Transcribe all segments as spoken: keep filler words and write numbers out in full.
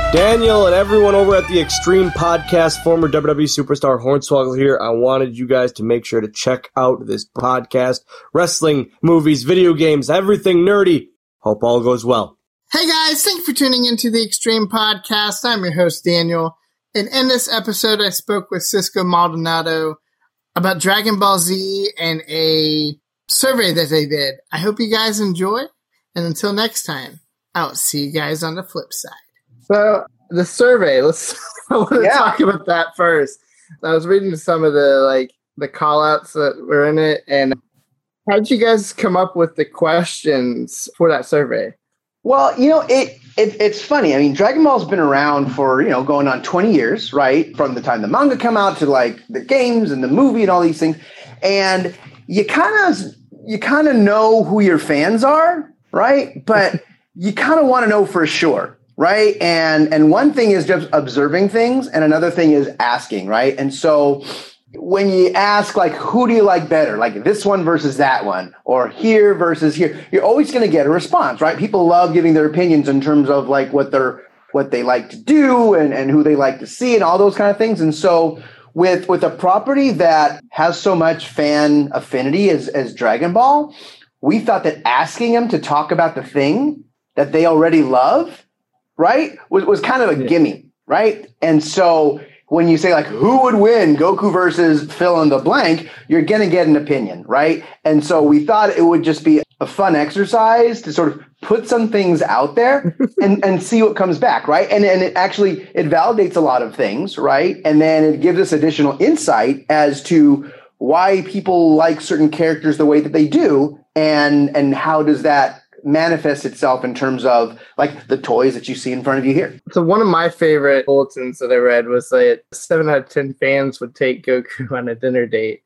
Daniel and everyone over at the Extreme Podcast, former W W E superstar Hornswoggle here. I wanted you guys to make sure to check out this podcast. Wrestling, movies, video games, everything nerdy. Hope all goes well. Hey guys, thank you for tuning into the Extreme Podcast. I'm your host, Daniel. And in this episode, I spoke with Cisco Maldonado about Dragon Ball Z and a survey that they did. I hope you guys enjoy. And until next time, I'll see you guys on the flip side. So the survey, let's I want to yeah. talk about that first. I was reading some of the like the call outs that were in it, and how did you guys come up with the questions for that survey? Well, you know, it, it it's funny. I mean, Dragon Ball's been around for, you know, going on twenty years, right? From the time the manga come out to like the games and the movie and all these things. And you kind of you kind of know who your fans are, right? But you kind of want to know for sure. Right. And and one thing is just observing things, and another thing is asking. Right. And so when you ask, like, who do you like better, like this one versus that one, or here versus here, you're always going to get a response. Right. People love giving their opinions in terms of like what they're what they like to do and, and who they like to see and all those kind of things. And so with with a property that has so much fan affinity as, as Dragon Ball, we thought that asking them to talk about the thing that they already love, right, was, was kind of a yeah. gimme, right? And so when you say, like, who would win, Goku versus fill in the blank, you're going to get an opinion, right? And so we thought it would just be a fun exercise to sort of put some things out there and, and see what comes back, right? And, and it actually, it validates a lot of things, right? And then it gives us additional insight as to why people like certain characters the way that they do, and and how does that manifests itself in terms of like the toys that you see in front of you here. So one of my favorite bulletins that I read was that seven out of ten fans would take Goku on a dinner date.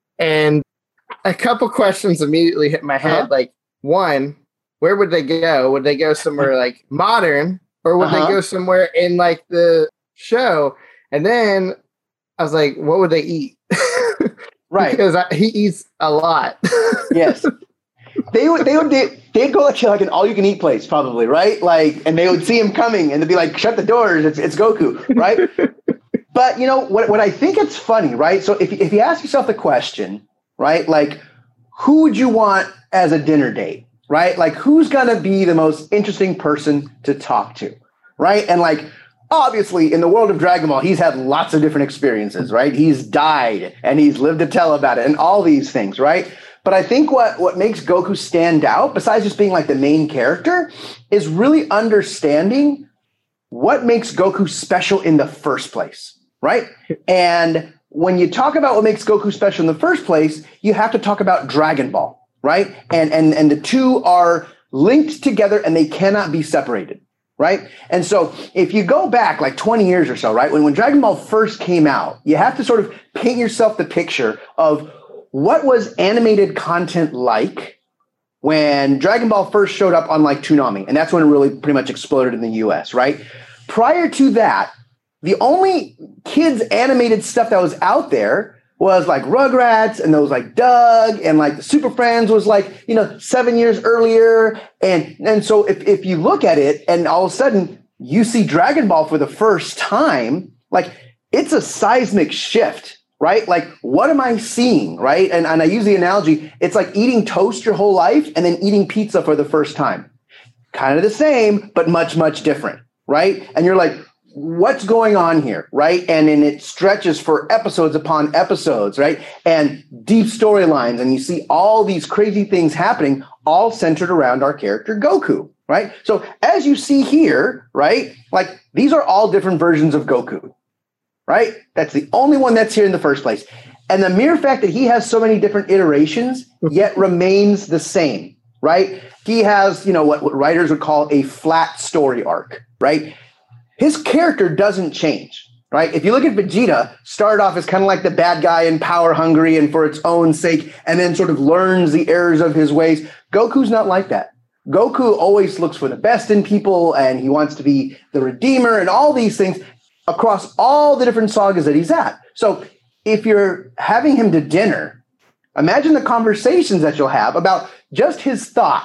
And a couple questions immediately hit my head. Uh-huh. Like, one, where would they go? Would they go somewhere like modern, or would uh-huh. they go somewhere in like the show? And then I was like, what would they eat? Right. Because I, he eats a lot. Yes. They would, they would, they, they'd go like, like an all-you-can-eat place, probably, right? Like, and they would see him coming, and they'd be like, "Shut the doors! It's it's Goku," right? But you know what? What I think it's funny, right? So if if you ask yourself the question, right, like, who would you want as a dinner date, right? Like, who's gonna be the most interesting person to talk to, right? And like, obviously, in the world of Dragon Ball, he's had lots of different experiences, right? He's died, and he's lived to tell about it, and all these things, right? But I think what, what makes Goku stand out, besides just being like the main character, is really understanding what makes Goku special in the first place, right? And when you talk about what makes Goku special in the first place, you have to talk about Dragon Ball, right? And and and the two are linked together, and they cannot be separated, right? And so if you go back like twenty years or so, right, when, when Dragon Ball first came out, you have to sort of paint yourself the picture of what was animated content like when Dragon Ball first showed up on like Toonami? And that's when it really pretty much exploded in the U S, right? Prior to that, the only kids animated stuff that was out there was like Rugrats and those like Doug, and like the Super Friends was like, you know, seven years earlier. And, and so if, if you look at it and all of a sudden you see Dragon Ball for the first time, like it's a seismic shift. Right? Like, what am I seeing? Right? And, and I use the analogy, it's like eating toast your whole life and then eating pizza for the first time. Kind of the same, but much, much different. Right? And you're like, what's going on here? Right? And then it stretches for episodes upon episodes, right? And deep storylines. And you see all these crazy things happening, all centered around our character Goku. Right? So as you see here, right? Like, these are all different versions of Goku. Right? That's the only one that's here in the first place. And the mere fact that he has so many different iterations, yet remains the same, right? He has, you know, what, what writers would call a flat story arc, right? His character doesn't change, right? If you look at Vegeta, started off as kind of like the bad guy and power hungry and for its own sake, and then sort of learns the errors of his ways. Goku's not like that. Goku always looks for the best in people, and he wants to be the redeemer and all these things across all the different sagas that he's at. So if you're having him to dinner, imagine the conversations that you'll have about just his thoughts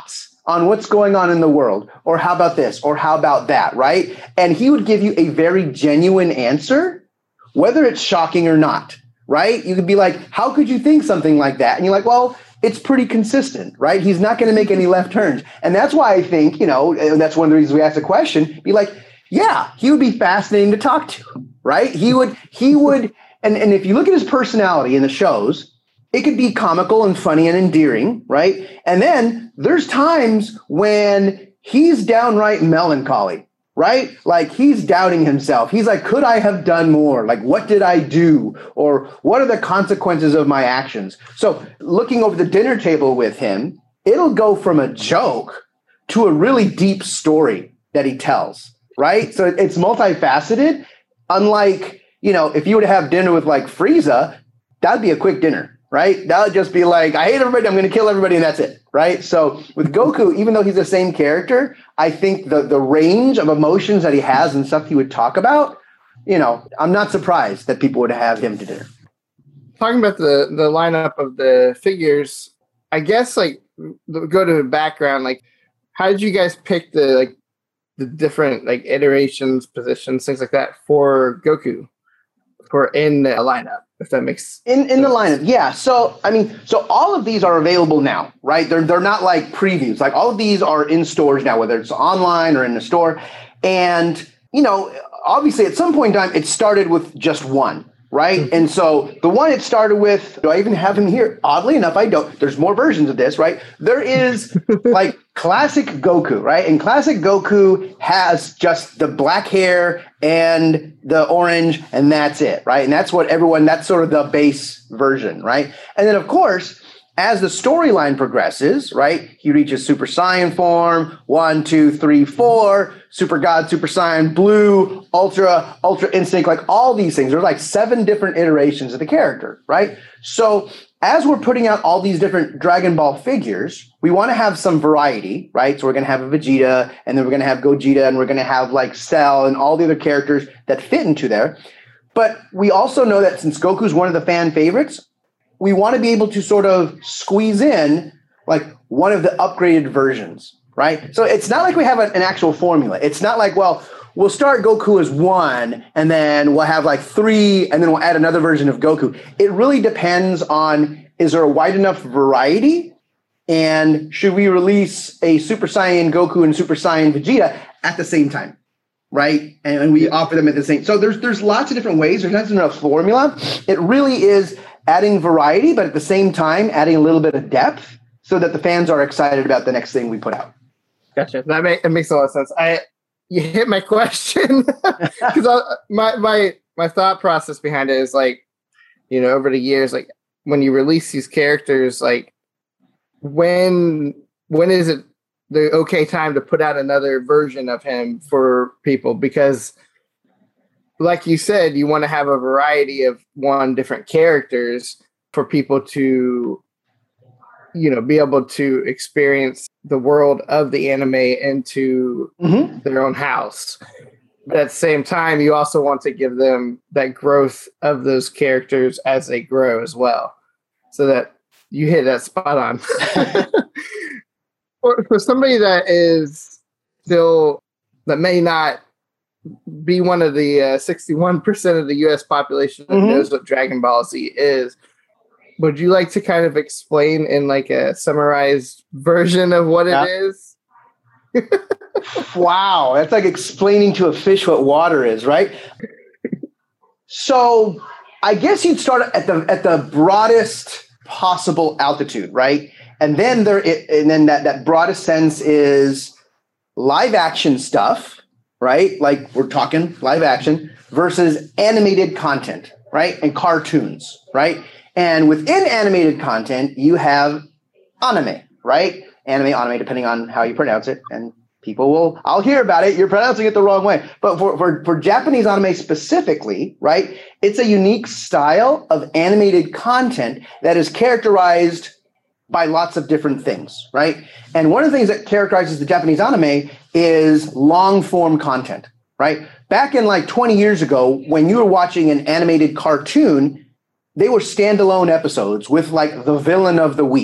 on what's going on in the world, or how about this, or how about that, right? And he would give you a very genuine answer, whether it's shocking or not, right? You could be like, how could you think something like that? And you're like, well, it's pretty consistent, right? He's not going to make any left turns. And that's why I think, you know, and that's one of the reasons we asked the question, be like, yeah, he would be fascinating to talk to, right? He would, he would, and, and if you look at his personality in the shows, it could be comical and funny and endearing, right? And then there's times when he's downright melancholy, right? Like he's doubting himself. He's like, could I have done more? Like, what did I do? Or what are the consequences of my actions? So looking over the dinner table with him, it'll go from a joke to a really deep story that he tells, right? So it's multifaceted. Unlike, you know, if you were to have dinner with like Frieza, that'd be a quick dinner, right? That would just be like, I hate everybody, I'm going to kill everybody, and that's it, right? So with Goku, even though he's the same character, I think the the range of emotions that he has and stuff he would talk about, you know, I'm not surprised that people would have him to dinner. Talking about the, the lineup of the figures, I guess, like, go to the background, like, how did you guys pick the, like, the different, like, iterations, positions, things like that for Goku for in the lineup? If that makes in in the lineup, yeah. So I mean, so all of these are available now, right? They're they're not like previews. Like all of these are in stores now, whether it's online or in the store. And you know, obviously, at some point in time, it started with just one, right? Mm-hmm. And so the one it started with, do I even have him here? Oddly enough, I don't. There's more versions of this, right? There is like classic Goku, right? And classic Goku has just the black hair and the orange, and that's it, right? And that's what everyone, that's sort of the base version, right? And then, of course, as the storyline progresses, right, he reaches Super Saiyan form, one, two, three, four, Super God, Super Saiyan, Blue, Ultra, Ultra Instinct, like all these things. There's like seven different iterations of the character, right? So as we're putting out all these different Dragon Ball figures, we want to have some variety, right? So we're going to have a Vegeta, and then we're going to have Gogeta, and we're going to have like Cell and all the other characters that fit into there. But we also know that since Goku's one of the fan favorites, we want to be able to sort of squeeze in like one of the upgraded versions, right? So it's not like we have an, an actual formula. It's not like, well, we'll start Goku as one, and then we'll have like three, and then we'll add another version of Goku. It really depends on, is there a wide enough variety? And should we release a Super Saiyan Goku and Super Saiyan Vegeta at the same time, right? And, and we offer them at the same. So there's there's lots of different ways. There's not enough formula. It really is adding variety, but at the same time, adding a little bit of depth so that the fans are excited about the next thing we put out. Gotcha. That, make, that makes a lot of sense. I You hit my question because my, my, my thought process behind it is like, you know, over the years, like when you release these characters, like when when is it the okay time to put out another version of him for people? Because like you said, you want to have a variety of one different characters for people to, you know, be able to experience the world of the anime into mm-hmm. their own house. But at the same time, you also want to give them that growth of those characters as they grow as well. So that you hit that spot on. for, for somebody that is still, that may not be one of the uh, sixty-one percent of the U S population that mm-hmm. knows what Dragon Ball Z is, would you like to kind of explain in like a summarized version of what yeah. it is? Wow, that's like explaining to a fish what water is, right? So I guess you'd start at the at the broadest possible altitude, right? And then there, it, and then that, that broadest sense is live action stuff, right? Like we're talking live action versus animated content, right? And cartoons, right? And within animated content, you have anime, right? Anime, anime, depending on how you pronounce it. And people will, I'll hear about it. You're pronouncing it the wrong way. But for, for, for Japanese anime specifically, right, it's a unique style of animated content that is characterized by lots of different things, right? And one of the things that characterizes the Japanese anime is long form content, right? Back in like twenty years ago, when you were watching an animated cartoon, they were standalone episodes with like the villain of the week,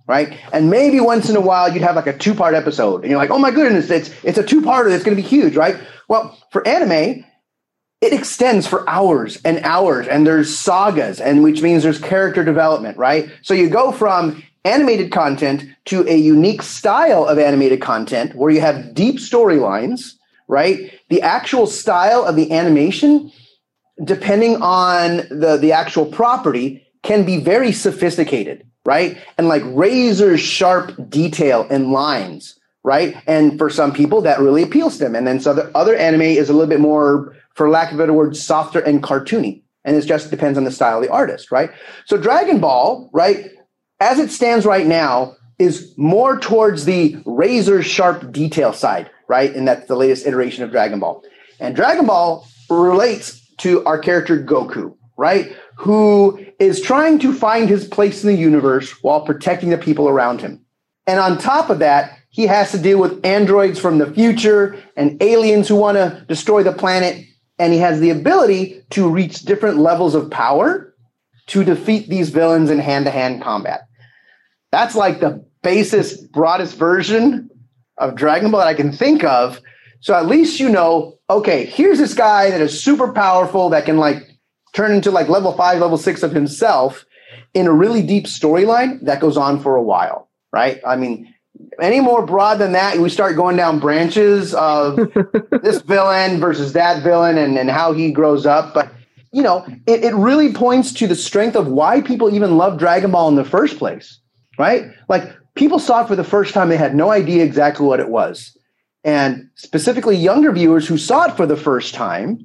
right? And maybe once in a while you'd have like a two-part episode, and you're like, oh my goodness, it's it's a two-parter that's going to be huge, right? Well, for anime, it extends for hours and hours, and there's sagas, and which means there's character development, right? So you go from animated content to a unique style of animated content where you have deep storylines, right? The actual style of the animation, depending on the, the actual property, can be very sophisticated, right? And like razor sharp detail and lines, right? And for some people, that really appeals to them. And then so the other anime is a little bit more, for lack of a better word, softer and cartoony. And it just depends on the style of the artist, right? So Dragon Ball, right, as it stands right now, is more towards the razor sharp detail side, right? And that's the latest iteration of Dragon Ball. And Dragon Ball relates to our character Goku, right? Who is trying to find his place in the universe while protecting the people around him. And on top of that, he has to deal with androids from the future and aliens who want to destroy the planet. And he has the ability to reach different levels of power to defeat these villains in hand-to-hand combat. That's like the basest, broadest version of Dragon Ball that I can think of. So at least you know, okay, here's this guy that is super powerful that can like turn into like level five, level six of himself in a really deep storyline that goes on for a while, right? I mean, any more broad than that, we start going down branches of this villain versus that villain and, and how he grows up. But, you know, it, it really points to the strength of why people even love Dragon Ball in the first place, right? Like, people saw it for the first time. They had no idea exactly what it was. And specifically younger viewers who saw it for the first time,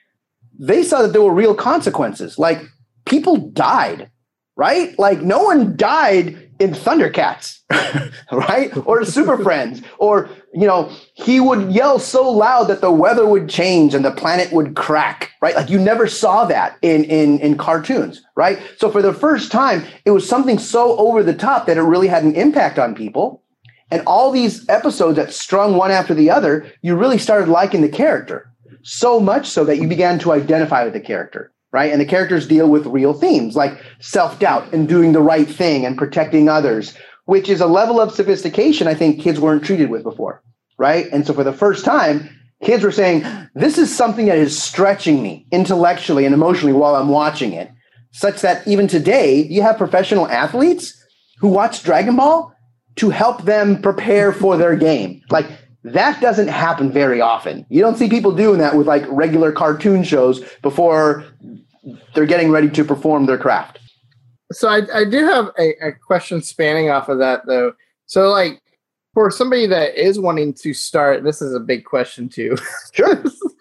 they saw that there were real consequences. Like, people died, right? Like, no one died in Thundercats, right? Or Super Friends, or, you know, he would yell so loud that the weather would change and the planet would crack, right? Like, you never saw that in, in, in cartoons, right? So for the first time, it was something so over the top that it really had an impact on people. And all these episodes that strung one after the other, you really started liking the character, so much so that you began to identify with the character. Right? And the characters deal with real themes like self-doubt and doing the right thing and protecting others, which is a level of sophistication I think kids weren't treated with before. Right? And so for the first time, kids were saying, this is something that is stretching me intellectually and emotionally while I'm watching it, such that even today, you have professional athletes who watch Dragon Ball to help them prepare for their game. Like, that doesn't happen very often. You don't see people doing that with like regular cartoon shows before they're getting ready to perform their craft. So I, I do have a, a question spanning off of that, though. So, like, for somebody that is wanting to start, this is a big question, too. Sure.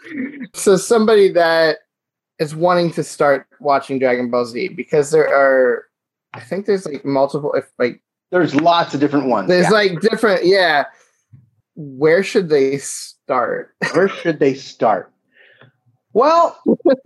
So somebody that is wanting to start watching Dragon Ball Z, because there are, I think there's, like, multiple, if like... There's lots of different ones. There's, yeah. like, different, yeah. Where should they start? Where should they start? Well...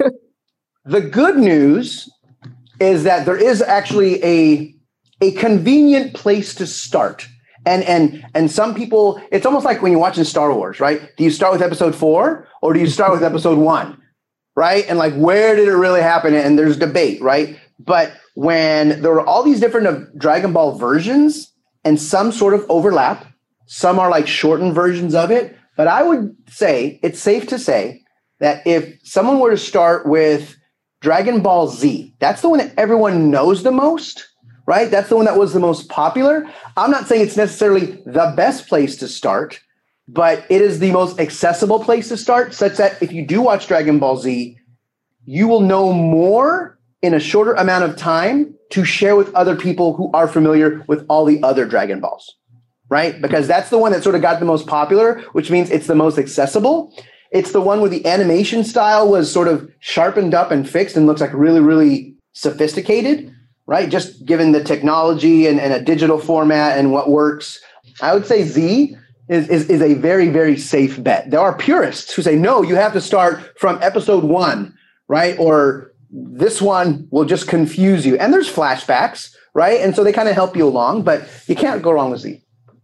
The good news is that there is actually a, a convenient place to start. And, and, and some people, it's almost like when you're watching Star Wars, right? Do you start with episode four or do you start with episode one, right? And like, where did it really happen? And there's debate, right? But when there were all these different of Dragon Ball versions and some sort of overlap, some are like shortened versions of it. But I would say it's safe to say that if someone were to start with Dragon Ball Z, that's the one that everyone knows the most, right? That's the one that was the most popular. I'm not saying it's necessarily the best place to start, but it is the most accessible place to start, such that if you do watch Dragon Ball Z, you will know more in a shorter amount of time to share with other people who are familiar with all the other Dragon Balls, right? Because that's the one that sort of got the most popular, which means it's the most accessible. It's the one where the animation style was sort of sharpened up and fixed and looks like really, really sophisticated, right? Just given the technology and, and a digital format and what works. I would say Z is, is, is a very, very safe bet. There are purists who say, no, you have to start from episode one, right? Or this one will just confuse you. And there's flashbacks, right? And so they kind of help you along, but you can't go wrong with Z.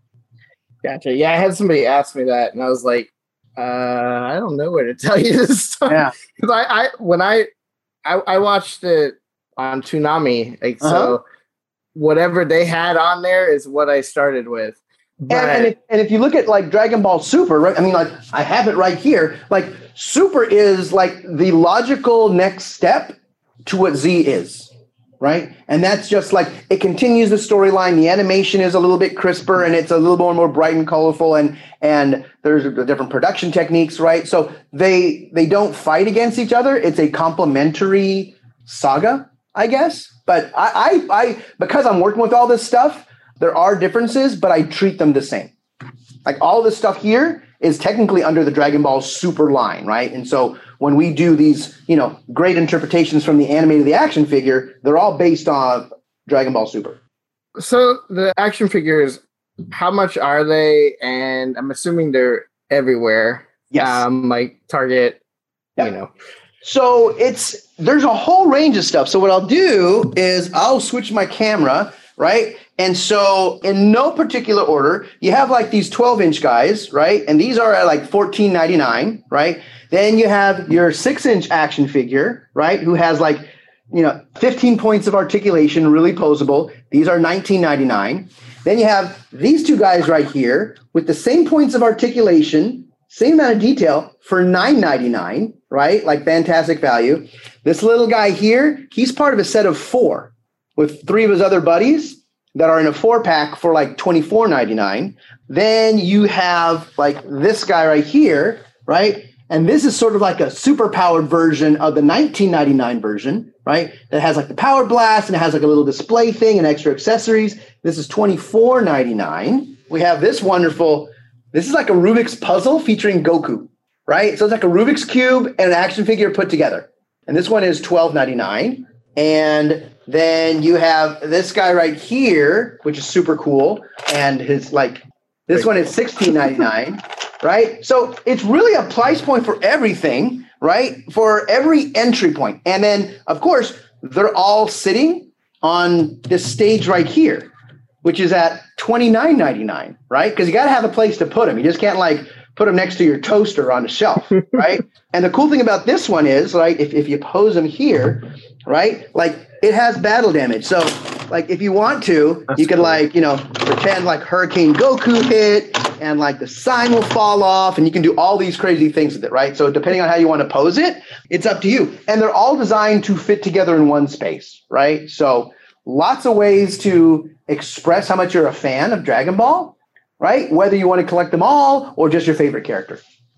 Gotcha. Yeah, I had somebody ask me that, and I was like, Uh, I don't know where to tell you this. Yeah, because I, I when I, I I watched it on Toonami, like uh-huh. so whatever they had on there is what I started with. But, and, and, if, and if you look at like Dragon Ball Super, right? I mean, like I have it right here. Like Super is like the logical next step to what Z is, right? And that's just like it continues the storyline. The animation is a little bit crisper and it's a little more more bright and colorful, and and there's different production techniques, right? So they they don't fight against each other. It's a complementary saga, I guess. But I I, I because I'm working with all this stuff. There are differences, but I treat them the same. Like all this stuff here is technically under the Dragon Ball Super line, right? And so when we do these, you know, great interpretations from the anime to the action figure, they're all based on Dragon Ball Super. So the action figures, how much are they? And I'm assuming they're everywhere. Yes. Um, like Target, yeah. you know. So it's there's a whole range of stuff. So what I'll do is I'll switch my camera, right? And so in no particular order, you have like these twelve inch guys, right? And these are at like fourteen ninety-nine, right? Then you have your six inch action figure, right? Who has like, you know, fifteen points of articulation, really posable. These are nineteen ninety-nine. Then you have these two guys right here with the same points of articulation, same amount of detail for nine ninety-nine, right? Like fantastic value. This little guy here, he's part of a set of four with three of his other buddies that are in a four pack for like twenty-four ninety-nine. Then you have like this guy right here, right? And this is sort of like a super powered version of the nineteen ninety-nine version, right? That has like the power blast and it has like a little display thing and extra accessories. This is twenty-four ninety-nine. We have this wonderful, this is like a Rubik's puzzle featuring Goku, right? So it's like a Rubik's cube and an action figure put together. And this one is twelve ninety-nine. And then you have this guy right here, which is super cool. And his like, this one is sixteen ninety-nine, right? So it's really a price point for everything, right? For every entry point. And then, of course, they're all sitting on this stage right here, which is at twenty-nine ninety-nine, right? Because you got to have a place to put them. You just can't like put them next to your toaster on a shelf, right? And the cool thing about this one is, right, if, if you pose them here, right, like it has battle damage. So like if you want to, That's you could cool. like, you know, pretend like Hurricane Goku hit and like the sign will fall off and you can do all these crazy things with it, right? So depending on how you want to pose it, it's up to you. And they're all designed to fit together in one space, right? So lots of ways to express how much you're a fan of Dragon Ball, right? Whether you want to collect them all or just your favorite character.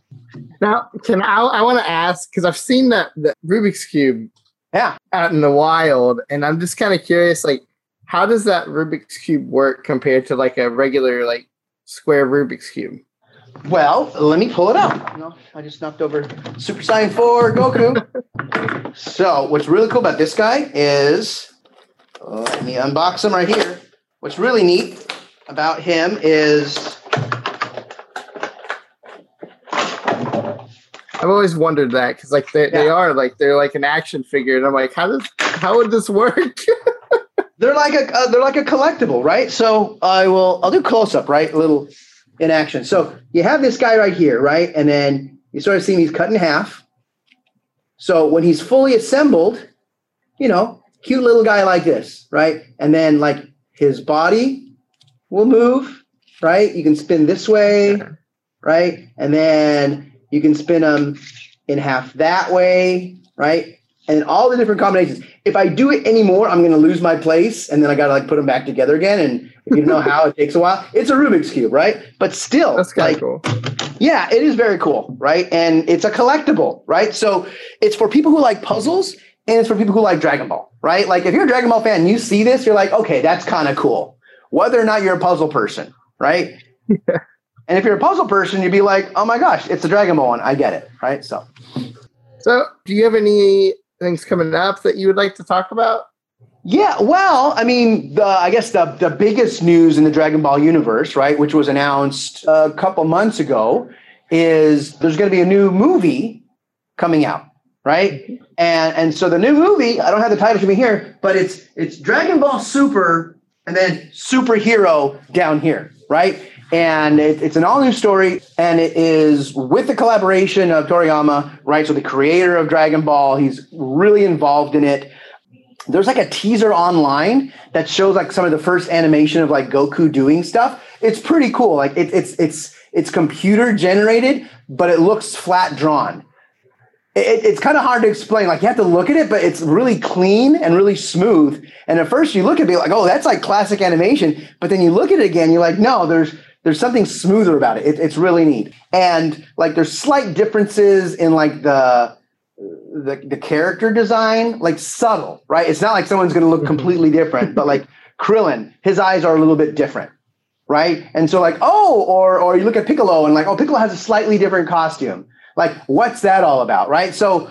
Now, can I, I want to ask, because I've seen that the Rubik's Cube yeah. out in the wild, and I'm just kind of curious, like, how does that Rubik's Cube work compared to like a regular, like, square Rubik's Cube? Well, let me pull it out. You know, I just knocked over Super Saiyan four Goku. So what's really cool about this guy is, uh, let me unbox him right here. What's really neat about him is I've always wondered that because like they, yeah. they are like they're like an action figure, and I'm like, how does how would this work? They're like a uh, they're like a collectible, right? So I will I'll do close up, right? A little in action. So you have this guy right here, right? And then you sort of see him, he's cut in half. So when he's fully assembled, you know, cute little guy like this, right? And then like his body will move, right? You can spin this way, right? And then you can spin them in half that way, right? And all the different combinations. If I do it anymore, I'm going to lose my place, and then I got to like put them back together again. And if you don't know how, it takes a while. It's a Rubik's Cube, right? But still, that's kind of like, cool. Yeah, it is very cool, right? And it's a collectible, right? So it's for people who like puzzles, and it's for people who like Dragon Ball, right? Like if you're a Dragon Ball fan and you see this, you're like, okay, that's kind of cool. Whether or not you're a puzzle person, right? Yeah. And if you're a puzzle person, you'd be like, oh my gosh, it's a Dragon Ball one. I get it, right? So, so do you have any things coming up that you would like to talk about? Yeah, well, I mean, the I guess the, the biggest news in the Dragon Ball universe, right, which was announced a couple months ago, is there's going to be a new movie coming out, right? And and so the new movie, I don't have the title to me here, but it's it's Dragon Ball Super and then Superhero down here, right? And it, it's an all-new story, and it is with the collaboration of Toriyama, right? So the creator of Dragon Ball, he's really involved in it. there's like a teaser online that shows like some of the first animation of like Goku doing stuff. It's pretty cool. Like it, it's it's it's computer generated, but it looks flat drawn. It, it's kind of hard to explain. Like you have to look at it, but it's really clean and really smooth. And at first you look at it like, oh, that's like classic animation. But then you look at it again, you're like, no, there's there's something smoother about it. it it's really neat. And like there's slight differences in like the the the character design, like subtle, right? It's not like someone's going to look completely different, but like Krillin, his eyes are a little bit different, right? And so like, oh, or or you look at Piccolo and like, oh, Piccolo has a slightly different costume. Like, what's that all about, right? So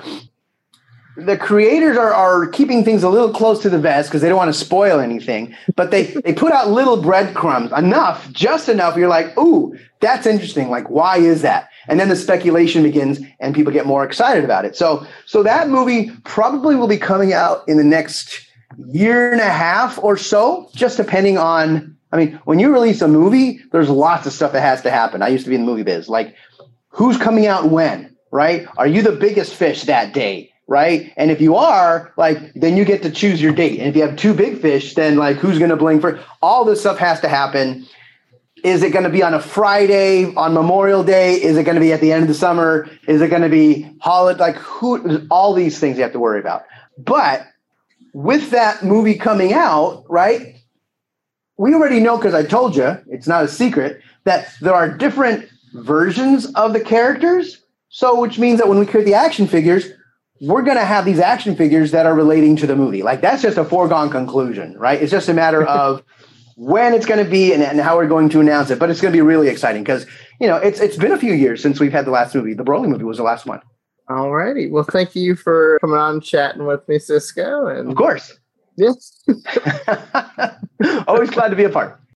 the creators are, are keeping things a little close to the vest because they don't want to spoil anything, but they, they put out little breadcrumbs, enough, just enough. You're like, ooh, that's interesting. Like, why is that? And then the speculation begins and people get more excited about it. So, so that movie probably will be coming out in the next year and a half or so, just depending on, I mean, when you release a movie, there's lots of stuff that has to happen. I used to be in the movie biz. Like, who's coming out when, right? Are you the biggest fish that day? Right. And if you are, like, then you get to choose your date. And if you have two big fish, then like who's going to bling for all this stuff has to happen. Is it going to be on a Friday on Memorial Day? Is it going to be at the end of the summer? Is it going to be holiday? Like who, all these things you have to worry about. But with that movie coming out, right, we already know, because I told you, it's not a secret, that there are different versions of the characters. So which means that when we create the action figures, we're going to have these action figures that are relating to the movie. Like that's just a foregone conclusion, right? It's just a matter of when it's going to be and, and how we're going to announce it. But it's going to be really exciting because, you know, it's it's been a few years since we've had the last movie. The Broly movie was the last one. All righty. Well, thank you for coming on and chatting with me, Cisco. And of course. Yes. Always glad to be a part.